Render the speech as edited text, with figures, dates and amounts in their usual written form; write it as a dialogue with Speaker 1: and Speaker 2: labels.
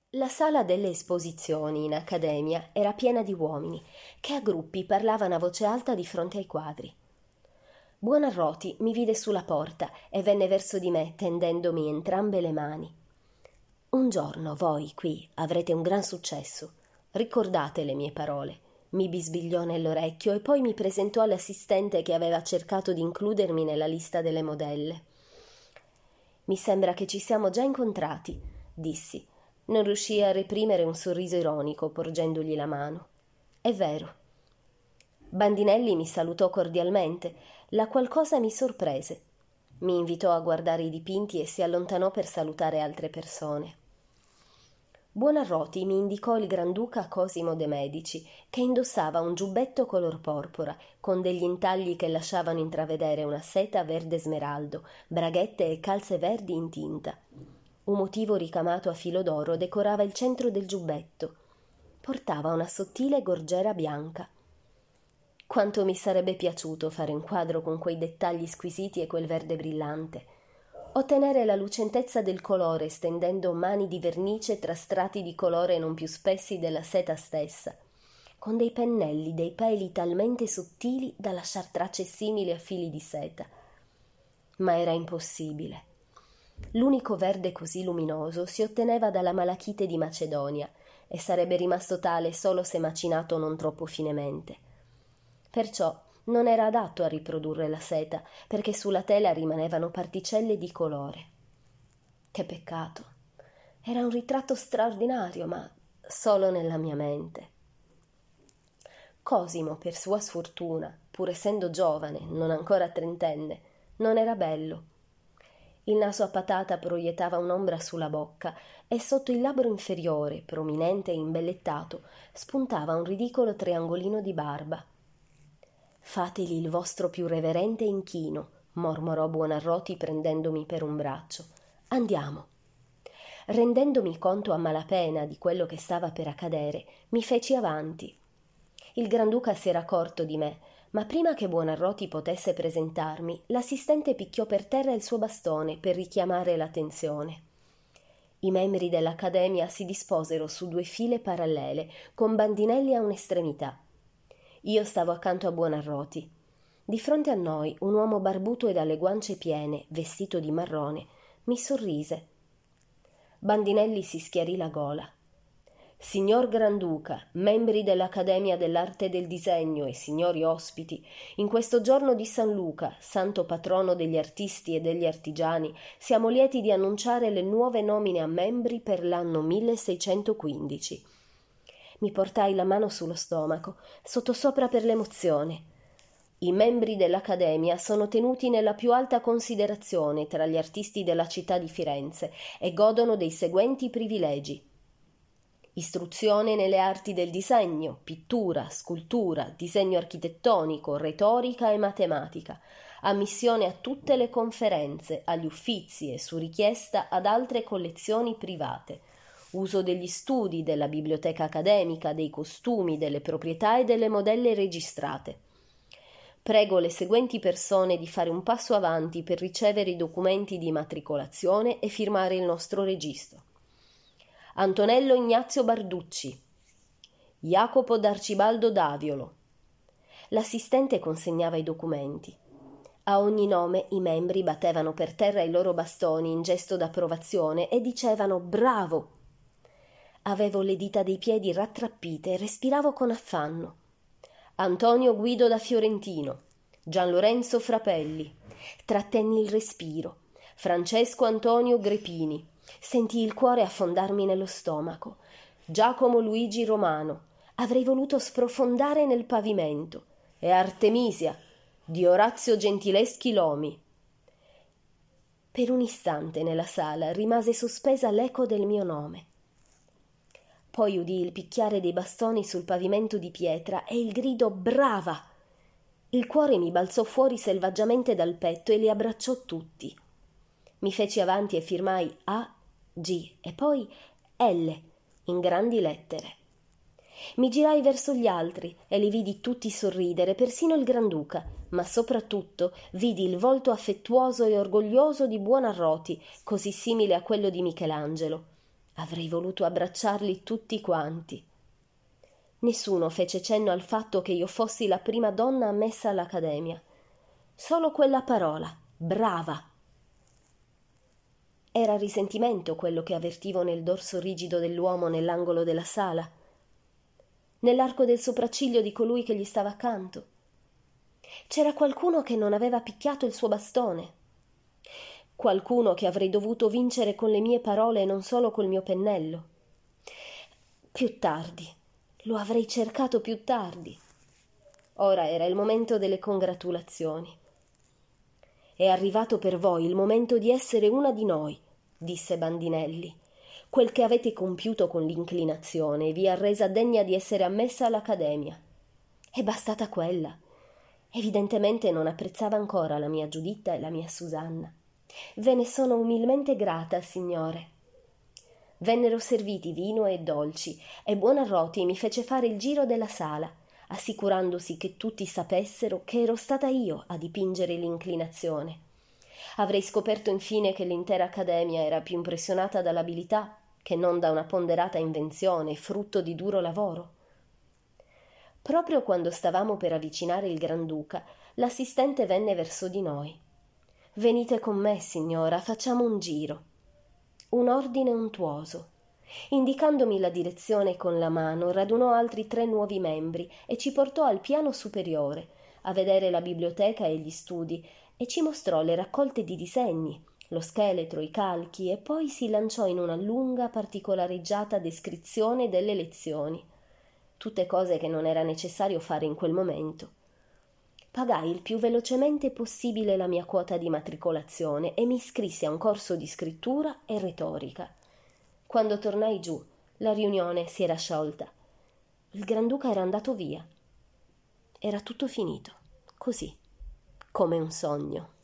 Speaker 1: La sala delle esposizioni in accademia era piena di uomini che a gruppi parlavano a voce alta di fronte ai quadri. Buonarroti mi vide sulla porta e venne verso di me tendendomi entrambe le mani. Un giorno voi qui avrete un gran successo. Ricordate le mie parole. Mi bisbigliò nell'orecchio e poi mi presentò all'assistente che aveva cercato di includermi nella lista delle modelle. Mi sembra che ci siamo già incontrati, dissi. Non riuscii a reprimere un sorriso ironico porgendogli la mano. È vero. Bandinelli mi salutò cordialmente. La qualcosa mi sorprese. Mi invitò a guardare i dipinti e si allontanò per salutare altre persone. Buonarroti mi indicò il Granduca Cosimo de' Medici, che indossava un giubbetto color porpora, con degli intagli che lasciavano intravedere una seta verde smeraldo, braghette e calze verdi in tinta. Un motivo ricamato a filo d'oro decorava il centro del giubbetto. Portava una sottile gorgiera bianca. Quanto mi sarebbe piaciuto fare un quadro con quei dettagli squisiti e quel verde brillante. Ottenere la lucentezza del colore stendendo mani di vernice tra strati di colore non più spessi della seta stessa, con dei pennelli, dei peli talmente sottili da lasciar tracce simili a fili di seta. Ma era impossibile. L'unico verde così luminoso si otteneva dalla malachite di Macedonia e sarebbe rimasto tale solo se macinato non troppo finemente. Perciò non era adatto a riprodurre la seta, perché sulla tela rimanevano particelle di colore. Che peccato. Era un ritratto straordinario, ma solo nella mia mente. Cosimo, per sua sfortuna, pur essendo giovane, non ancora trentenne, non era bello. Il naso a patata proiettava un'ombra sulla bocca e sotto il labbro inferiore, prominente e imbellettato, spuntava un ridicolo triangolino di barba. «Fategli il vostro più reverente inchino», mormorò Buonarroti prendendomi per un braccio. «Andiamo». Rendendomi conto a malapena di quello che stava per accadere, mi feci avanti. Il Granduca si era accorto di me, ma prima che Buonarroti potesse presentarmi, l'assistente picchiò per terra il suo bastone per richiamare l'attenzione. I membri dell'Accademia si disposero su 2 file parallele, con Bandinelli a un'estremità. Io stavo accanto a Buonarroti. Di fronte a noi un uomo barbuto e dalle guance piene, vestito di marrone, mi sorrise. Bandinelli si schiarì la gola. Signor Granduca, membri dell'Accademia dell'Arte e del Disegno e signori ospiti, in questo giorno di San Luca, santo patrono degli artisti e degli artigiani, siamo lieti di annunciare le nuove nomine a membri per l'anno 1615. Mi portai la mano sullo stomaco, sottosopra per l'emozione. I membri dell'Accademia sono tenuti nella più alta considerazione tra gli artisti della città di Firenze e godono dei seguenti privilegi: istruzione nelle arti del disegno, pittura, scultura, disegno architettonico, retorica e matematica, ammissione a tutte le conferenze, agli uffizi e su richiesta ad altre collezioni private, uso degli studi, della biblioteca accademica, dei costumi, delle proprietà e delle modelle registrate. Prego le seguenti persone di fare un passo avanti per ricevere i documenti di immatricolazione e firmare il nostro registro. Antonello Ignazio Barducci, Jacopo d'Arcibaldo Daviolo. L'assistente consegnava i documenti. A ogni nome i membri battevano per terra i loro bastoni in gesto d'approvazione e dicevano «Bravo!». Avevo le dita dei piedi rattrappite e respiravo con affanno. Antonio Guido da Fiorentino, Gian Lorenzo Frapelli. Trattenni il respiro. Francesco Antonio Grepini. Sentii il cuore affondarmi nello stomaco. Giacomo Luigi Romano. Avrei voluto sprofondare nel pavimento. E Artemisia di Orazio Gentileschi Lomi. Per un istante nella sala rimase sospesa l'eco del mio nome. Poi udii il picchiare dei bastoni sul pavimento di pietra e il grido «Brava!». Il cuore mi balzò fuori selvaggiamente dal petto e li abbracciò tutti. Mi feci avanti e firmai A, G e poi L in grandi lettere. Mi girai verso gli altri e li vidi tutti sorridere, persino il Granduca, ma soprattutto vidi il volto affettuoso e orgoglioso di Buonarroti, così simile a quello di Michelangelo. Avrei voluto abbracciarli tutti quanti. Nessuno fece cenno al fatto che io fossi la prima donna ammessa all'Accademia. Solo quella parola, brava. Era risentimento quello che avvertivo nel dorso rigido dell'uomo nell'angolo della sala, nell'arco del sopracciglio di colui che gli stava accanto. C'era qualcuno che non aveva picchiato il suo bastone, qualcuno che avrei dovuto vincere con le mie parole e non solo col mio pennello. Più tardi, lo avrei cercato più tardi. Ora era il momento delle congratulazioni. È arrivato per voi il momento di essere una di noi, disse Bandinelli. Quel che avete compiuto con l'inclinazione vi ha resa degna di essere ammessa all'Accademia. È bastata quella. Evidentemente non apprezzava ancora la mia Giuditta e la mia Susanna. Ve ne sono umilmente grata, signore. Vennero serviti vino e dolci, e Buonarroti mi fece fare il giro della sala, assicurandosi che tutti sapessero che ero stata io a dipingere l'inclinazione. Avrei scoperto infine che l'intera Accademia era più impressionata dall'abilità che non da una ponderata invenzione, frutto di duro lavoro. Proprio quando stavamo per avvicinare il Granduca, l'assistente venne verso di noi. «Venite con me, signora, facciamo un giro». Un ordine untuoso. Indicandomi la direzione con la mano, radunò altri 3 nuovi membri e ci portò al piano superiore, a vedere la biblioteca e gli studi, e ci mostrò le raccolte di disegni, lo scheletro, i calchi, e poi si lanciò in una lunga, particolareggiata descrizione delle lezioni. Tutte cose che non era necessario fare in quel momento. Pagai il più velocemente possibile la mia quota di matricolazione e mi iscrissi a un corso di scrittura e retorica. Quando tornai giù, la riunione si era sciolta. Il Granduca era andato via. Era tutto finito, così, come un sogno.